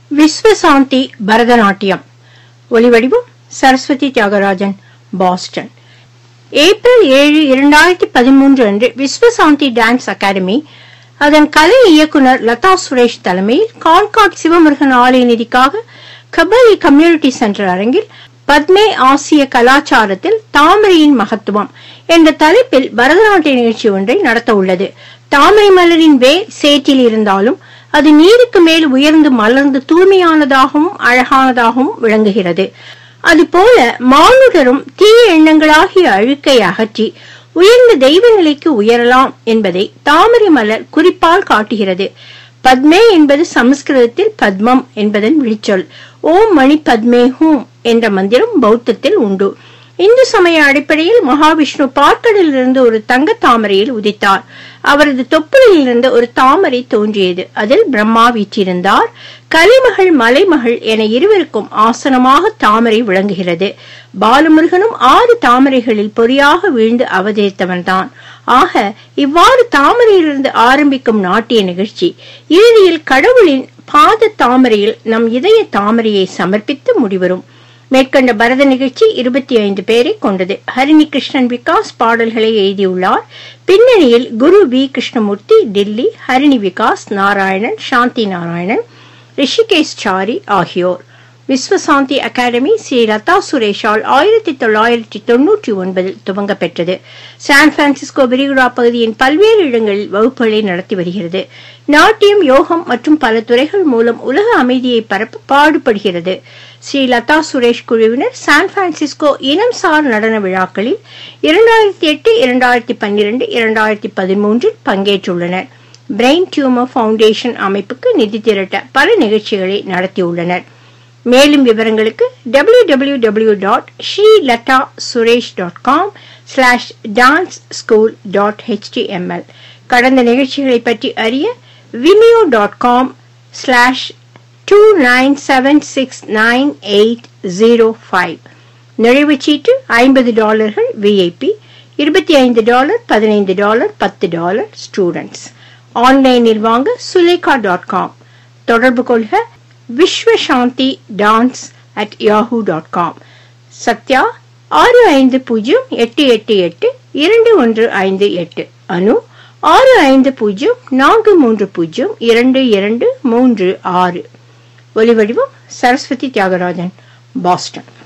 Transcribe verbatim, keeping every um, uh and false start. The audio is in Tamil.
விஸ்வசாந்தி பரதநாட்டியம். ஒலிவடிவம் சரஸ்வதி தியாகராஜன், பாஸ்டன். ஏப்ரல் ஏழு இரண்டாயிரத்தி பதிமூன்று அன்று விஸ்வசாந்தி டான்ஸ் அகாடமி அதன் கலை இயக்குனர் லதா சுரேஷ் தலைமையில் கான்காட் சிவமுருகன் ஆலய நிதிக்காக கபலி கம்யூனிட்டி சென்டர் அரங்கில் பத்மே ஆசிய கலாச்சாரத்தில் தாமரையின் மகத்துவம் என்ற தலைப்பில் பரதநாட்டிய நிகழ்ச்சி ஒன்றை நடத்த உள்ளது. தாமரை மலரின் வேர் சேற்றில் இருந்தாலும் அது நீருக்கு மேல் உயர்ந்து மலர்ந்து தூய்மையானதாகவும் அழகானதாகவும் விளங்குகிறது. அதுபோல மானுடரும் தீய எண்ணங்களாகிய அழுக்கை அகற்றி உயர்ந்த தெய்வ நிலைக்கு உயரலாம் என்பதை தாமரை மலர் குறிப்பால் காட்டுகிறது. பத்மே என்பது சமஸ்கிருதத்தில் பத்மம் என்பதன் விழிச்சொல். ஓம் மணி பத்மே ஹூம் என்ற மந்திரம் பௌத்தத்தில் உண்டு. இந்து சமய அடிப்படையில் மகாவிஷ்ணு பார்க்கடலில் இருந்து ஒரு தங்க தாமரையில் உதித்தார். அவரது தொப்புளில் இருந்து ஒரு தாமரை தோன்றியது. அதில் பிரம்மா வீற்றிருந்தார். கலிமகள் மலைமகள் என இருவருக்கும் ஆசனமாக தாமரை விளங்குகிறது. பாலமுருகனும் ஆறு தாமரைகளில் பொறியாக வீழ்ந்து அவதரித்தவன்தான். ஆக இவ்வாறு தாமரையிலிருந்து ஆரம்பிக்கும் நாட்டிய நிகழ்ச்சி இறுதியில் கடவுளின் பாத தாமரையில் நம் இதய தாமரையை சமர்ப்பித்து முடிவரும். மேற்கண்ட பரத நிகழ்ச்சி இருபத்தி ஐந்து பேரை கொண்டது. ஹரிணி கிருஷ்ணன் விகாஸ் பாடல்களை எழுதியுள்ளார். பின்னணியில் குரு வி கிருஷ்ணமூர்த்தி டில்லி, ஹரிணி விகாஸ், நாராயணன், சாந்தி நாராயணன், ரிஷிகேஷ் சாரி ஆகியோர். விஸ்வசாந்தி அகாடமி ஸ்ரீ லதா சுரேஷால் ஆயிரத்தி தொள்ளாயிரத்தி தொன்னூற்றி ஒன்பதில் துவங்க பெற்றது. சான் பிரான்சிஸ்கோ விரிகுடா பகுதியின் பல்வேறு இடங்களில் வகுப்புகளை நடத்தி வருகிறது. நாட்டியம், யோகம் மற்றும் பல துறைகள் மூலம் உலக அமைதியை பரப்ப பாடுபடுகிறது. ஸ்ரீ லதா சுரேஷ் குழுவினர் சான் பிரான்சிஸ்கோ இனம் சார் நடன விழாக்களில் இரண்டாயிரத்தி எட்டு இரண்டாயிரத்தி பன்னிரண்டு இரண்டாயிரத்தி பதிமூன்றில் பங்கேற்றுள்ளனர். பிரெயின் டியூமர் பவுண்டேஷன் அமைப்புக்கு நிதி திரட்ட பல நிகழ்ச்சிகளை நடத்தியுள்ளனர். மேலும் விவரங்களுக்கு W W W dot Sri Latha Suresh dot com slash dance school dot HTML. கடந்த நிகழ்ச்சிகளை பற்றி அறிய Vimeo dot com slash two nine seven six nine eight zero five. நுழைவுச் சீட்டு ஐம்பது டாலர்கள் விஐபி, இருபத்தி ஐந்து டாலர், பதினைந்து டாலர், பத்து டாலர் ஸ்டூடெண்ட்ஸ். ஆன்லைனில் வாங்க சுலேகா டாட் காம். தொடர்பு கொள்க Vishwashanti dance at Yahoo dot com. Sathya ஆறு ஐந்து பூஜ்ஜியம் எட்டு எட்டு எட்டு இரண்டு ஒன்று ஐந்து எட்டு. அனு ஆறு ஐந்து பூஜ்ஜியம் நான்கு மூன்று பூஜ்ஜியம் இரண்டு இரண்டு மூன்று ஆறு. ஒலிவடிவம் சரஸ்வதி தியாகராஜன், பாஸ்டன்.